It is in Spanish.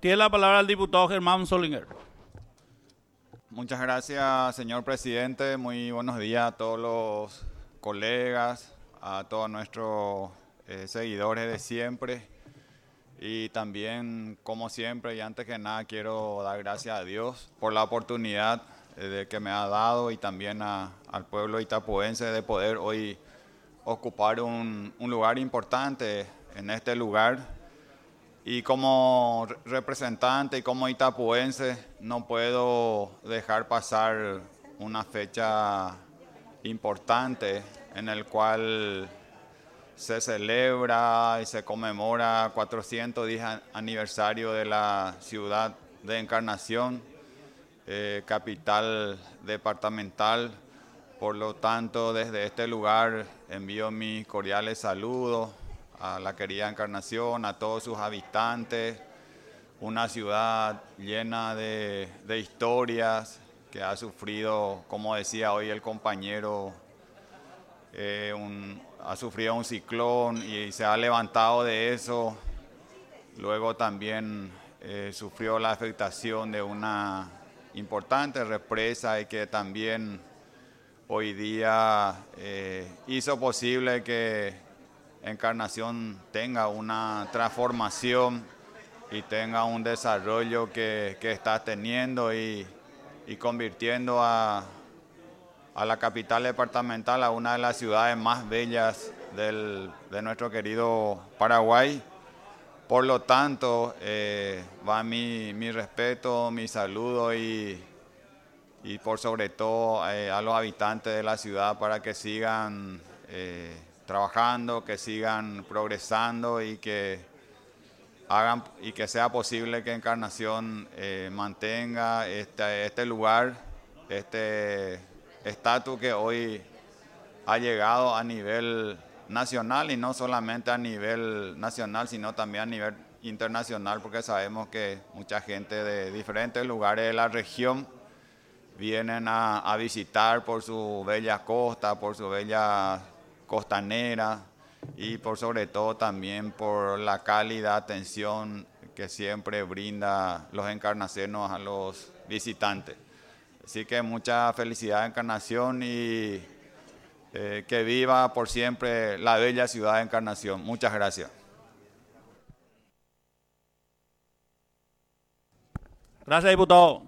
Tiene la palabra el diputado Germán Solinger. Muchas gracias, señor presidente. Muy buenos días a todos los colegas, a todos nuestros seguidores de siempre. Y también, como siempre, y antes que nada, quiero dar gracias a Dios por la oportunidad de que me ha dado y también al pueblo itapuense de poder hoy ocupar un lugar importante en este lugar. Y como representante y como itapuense no puedo dejar pasar una fecha importante en el cual se celebra y se conmemora 410 aniversario de la ciudad de Encarnación, capital departamental. Por lo tanto, desde este lugar envío mis cordiales saludos a la querida Encarnación, a todos sus habitantes, una ciudad llena de historias que ha sufrido, como decía hoy el compañero, ha sufrido un ciclón y se ha levantado de eso. Luego también sufrió la afectación de una importante represa y que también hoy día hizo posible que Encarnación tenga una transformación y tenga un desarrollo que está teniendo y convirtiendo a la capital departamental a una de las ciudades más bellas de nuestro querido Paraguay. Por lo tanto, va mi respeto, mi saludo y por sobre todo a los habitantes de la ciudad para que sigan trabajando, que sigan progresando y que hagan y que sea posible que Encarnación mantenga este lugar, este estatus que hoy ha llegado a nivel nacional y no solamente a nivel nacional, sino también a nivel internacional, porque sabemos que mucha gente de diferentes lugares de la región vienen a visitar por su bella costa, por su bella costanera y por sobre todo también por la cálida atención que siempre brinda los encarnacenos a los visitantes. Así que mucha felicidad Encarnación y que viva por siempre la bella ciudad de Encarnación. Muchas gracias. Gracias, diputado.